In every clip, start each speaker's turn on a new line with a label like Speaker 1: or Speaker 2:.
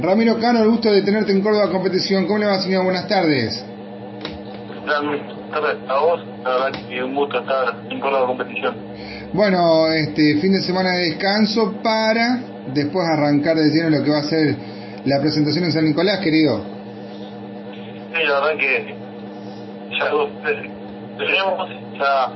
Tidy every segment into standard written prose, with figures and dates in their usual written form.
Speaker 1: Ramiro Cano, el gusto de tenerte en Córdoba Competición. ¿Cómo le va, señor? Buenas tardes.
Speaker 2: Buenas tardes a vos, la verdad que un gusto estar en Córdoba Competición.
Speaker 1: Bueno, fin de semana de descanso para después arrancar de lleno lo que va a ser la presentación en San Nicolás, querido.
Speaker 2: Sí, la verdad que ya tenemos ya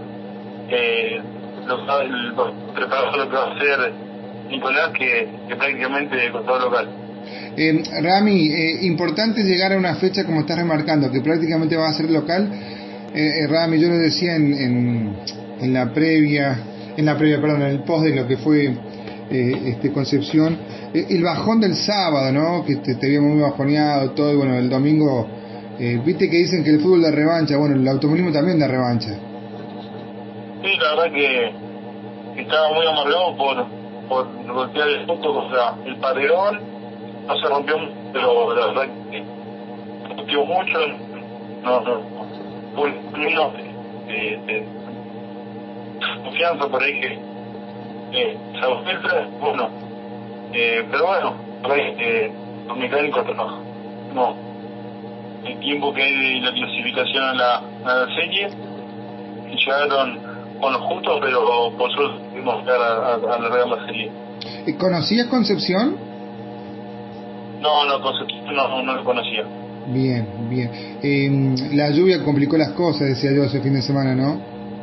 Speaker 2: preparado lo que va a ser Nicolás, que prácticamente con todo local.
Speaker 1: Rami, importante llegar a una fecha como estás remarcando, que prácticamente va a ser local. Rami, yo lo decía en la previa, en el post de lo que fue Concepción, el bajón del sábado, ¿no? Que te vimos muy bajoneado, todo, y bueno, el domingo, viste que dicen que el fútbol da revancha, bueno, el automovilismo también da revancha.
Speaker 2: Sí, la verdad que estaba muy amargado por golpear el punto contra el Paredón. No se rompió, pero la verdad que rompió mucho. No, fue un camino de confianza por ahí que se ausencia, bueno, pero bueno, por ahí los mecánicos trabajan. No, el tiempo que hay de la clasificación a la serie, llegaron con los justos, pero por suerte pudimos llegar a alargar la serie.
Speaker 1: ¿Conocías Concepción?
Speaker 2: No, Concepción no lo conocía.
Speaker 1: Bien. La lluvia complicó las cosas, decía yo, ese fin de semana, ¿no?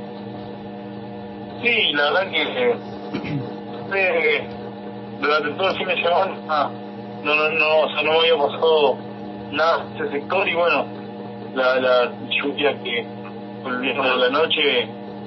Speaker 2: Sí, la verdad que durante todo el fin de semana no me había pasado nada en ese sector, y bueno, la lluvia que fue el viernes de la noche,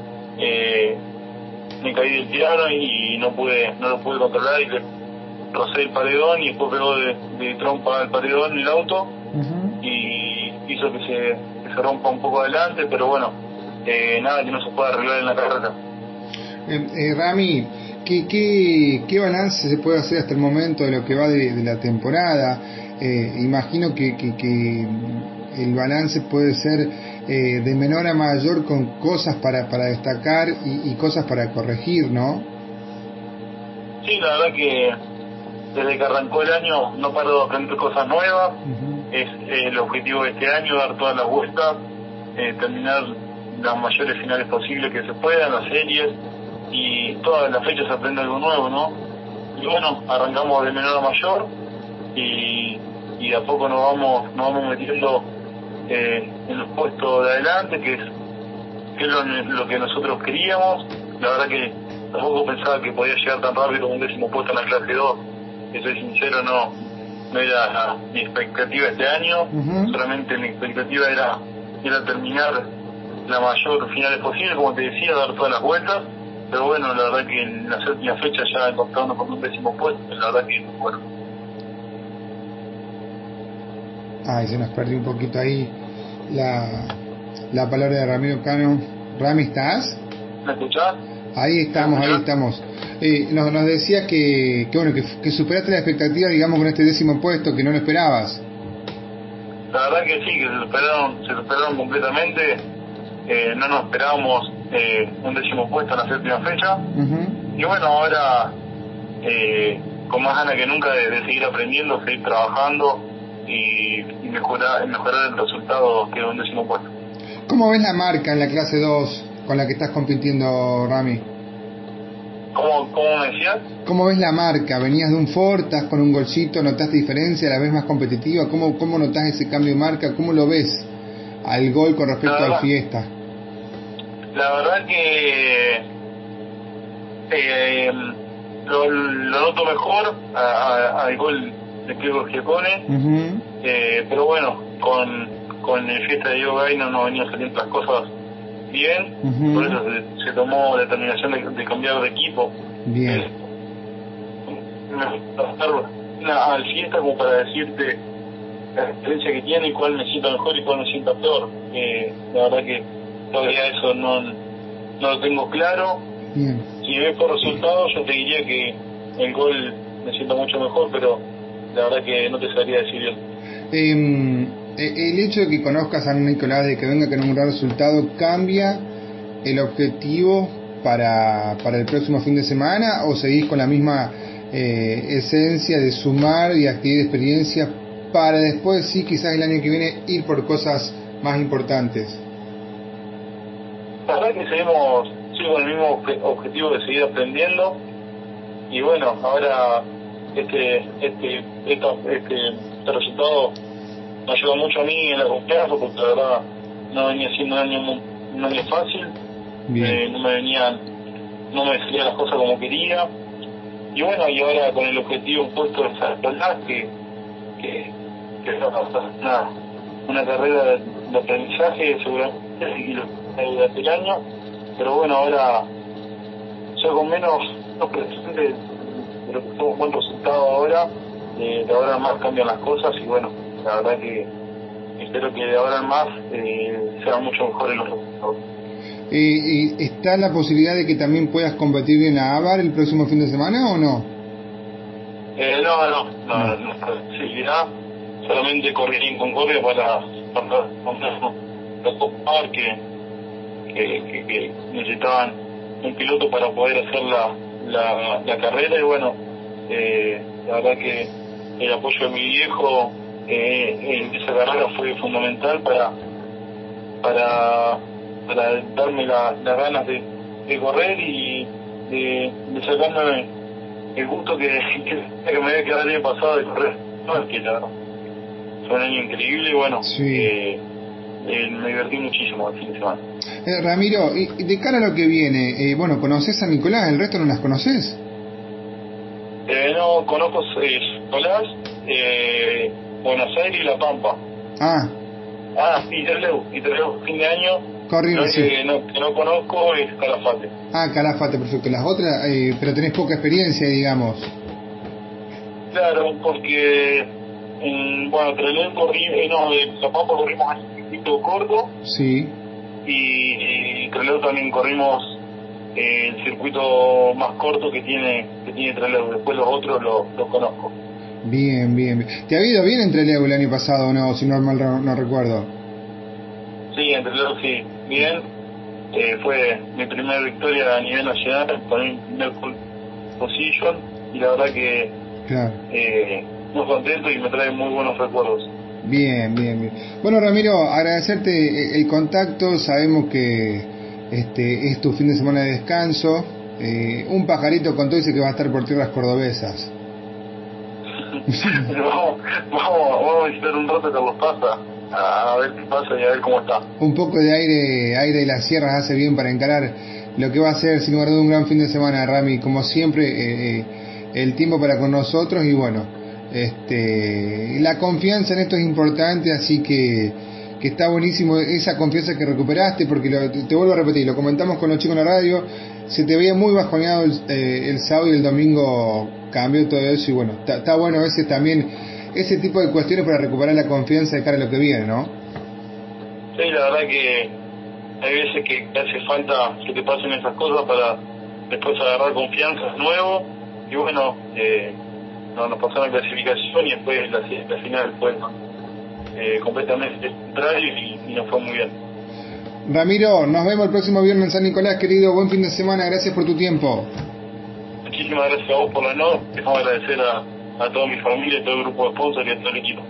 Speaker 2: me caí del piano y no lo pude controlar, y le rocé el paredón y después pegó de trompa al paredón el auto. Uh-huh. Y hizo que se rompa un poco adelante, pero bueno, nada que no se pueda arreglar en la carrera.
Speaker 1: Rami, ¿qué balance se puede hacer hasta el momento de lo que va de la temporada? Imagino que el balance puede ser de menor a mayor, con cosas para destacar y cosas para corregir, ¿no?
Speaker 2: Sí, la verdad que desde que arrancó el año no paro de aprender cosas nuevas. Uh-huh. Es el objetivo de este año, dar todas las vueltas, terminar las mayores finales posibles que se puedan, las series, y todas las fechas se aprende algo nuevo, ¿no? Y bueno, arrancamos de menor a mayor y de a poco nos vamos metiendo en los puestos de adelante, que es lo que nosotros queríamos. La verdad que tampoco pensaba que podía llegar tan rápido como un 10º puesto en la clase 2. Que soy sincero, no era mi expectativa este año. Uh-huh. Solamente mi expectativa era terminar la mayor finales posible, como te decía, dar todas las vueltas. Pero bueno, la verdad que en la séptima fecha ya encontrarnos con un 10º puesto, la verdad que bueno.
Speaker 1: Ay, se nos perdió un poquito ahí la palabra de Ramiro Cano. Rami, ¿estás?
Speaker 2: ¿Me escuchás?
Speaker 1: Ahí estamos. Nos decías que superaste la expectativa, digamos, con este 10º puesto, que no lo esperabas.
Speaker 2: La verdad que sí, que se superaron completamente. No nos esperábamos un 10º puesto en la séptima fecha. Uh-huh. Y bueno, ahora con más ganas que nunca de seguir aprendiendo, seguir trabajando y mejorar el resultado, que es un 10º puesto.
Speaker 1: ¿Cómo ves la marca en la clase 2 con la que estás compitiendo, Rami?
Speaker 2: ¿Cómo me decías?
Speaker 1: ¿Cómo ves la marca? ¿Venías de un Ford, estás con un golcito, notaste diferencia, la ves más competitiva? ¿Cómo notás ese cambio de marca? ¿Cómo lo ves al gol con respecto al Fiesta?
Speaker 2: La verdad que lo noto mejor al gol de Diego Giacone. Uh-huh. Pero bueno, con el Fiesta de Diego Gay no venían saliendo las cosas bien. Uh-huh. Por eso se tomó la determinación de cambiar de equipo.
Speaker 1: Bien.
Speaker 2: Al Fiesta como para decirte la diferencia que tiene y cuál me sienta mejor y cuál me sienta peor. La verdad que todavía eso no lo tengo claro.
Speaker 1: Bien.
Speaker 2: Si ves por resultados, yo te diría que el gol me sienta mucho mejor, pero la verdad que no te sabría decir bien.
Speaker 1: El hecho de que conozcas a Nicolás, de que venga con un gran resultado, ¿cambia el objetivo para el próximo fin de semana, o seguís con la misma esencia de sumar y adquirir experiencia para después sí quizás el año que viene ir por cosas más importantes.
Speaker 2: La verdad que sigo con el mismo objetivo de seguir aprendiendo y bueno, ahora este resultado me ayuda mucho a mí en la confianza porque la verdad no venía siendo un año fácil, no me salían las cosas como quería y bueno, y ahora con el objetivo puesto de Nicolás que es una carrera de aprendizaje seguramente y durante el año, pero bueno, ahora ya con menos presente, pero tuvo un buen resultado ahora, de ahora en más cambian las cosas y bueno, la verdad que espero que de ahora en más sean mucho mejores los resultados.
Speaker 1: ¿Está la posibilidad de que también puedas competir en la AVAR el próximo fin de semana o no?
Speaker 2: No es posibilidad, solamente corrí en Concordia para los que necesitaban un piloto para poder hacer la carrera y bueno, la verdad que el apoyo de mi viejo en esa carrera fue fundamental para darme las ganas de correr y de sacarme el gusto que me había quedado el año pasado de correr. No, que la verdad fue un año increíble y bueno,
Speaker 1: sí.
Speaker 2: Me divertí muchísimo el fin de semana.
Speaker 1: Ramiro, y de cara a lo que viene, bueno, ¿conoces a Nicolás? ¿El resto no las conoces?
Speaker 2: No, conozco Nicolás, Buenos Aires y La Pampa. Y Trelew, fin de año. Lo
Speaker 1: sí.
Speaker 2: que no conozco es Calafate.
Speaker 1: Calafate, perfecto. Las otras, pero tenés poca experiencia, digamos.
Speaker 2: Claro, porque Trelew de La Pampa corrimos en un circuito corto.
Speaker 1: Sí.
Speaker 2: Y Trelew también corrimos el circuito más corto que tiene Trelew. Después los otros los conozco.
Speaker 1: Bien. ¿Te ha ido bien en Trelew el año pasado o no? Si no mal no recuerdo.
Speaker 2: Sí, en Trelew sí, bien. Fue mi primera victoria a nivel nacional con mi primer pole position y la verdad que muy contento y me trae muy buenos recuerdos.
Speaker 1: Bien. Bueno, Ramiro, agradecerte el contacto. Sabemos que es tu fin de semana de descanso. Un pajarito contó, dice que va a estar por tierras cordobesas.
Speaker 2: vamos a visitar un rato Carlos Paz a ver qué pasa y a ver cómo está.
Speaker 1: Un poco de aire de las sierras hace bien para encarar lo que va a ser sin lugar a dudas un gran fin de semana, Rami. Como siempre, el tiempo para con nosotros y bueno, la confianza en esto es importante, así que está buenísimo esa confianza que recuperaste, porque te vuelvo a repetir, lo comentamos con los chicos en la radio, se te veía muy bajoneado el sábado y el domingo cambió todo eso y bueno, está bueno a veces también ese tipo de cuestiones para recuperar la confianza de cara a lo que viene, ¿no?
Speaker 2: Sí, la verdad que hay veces que hace falta que te pasen esas cosas para después agarrar confianza de nuevo y bueno, nos pasaron la clasificación y después la final fue completamente contrario y nos fue muy bien.
Speaker 1: Ramiro, nos vemos el próximo viernes en San Nicolás, querido. Buen fin de semana, gracias por tu tiempo.
Speaker 2: Muchísimas gracias a vos por la nota. Dejamos agradecer a toda mi familia, a todo el grupo de sponsors y a todo el equipo.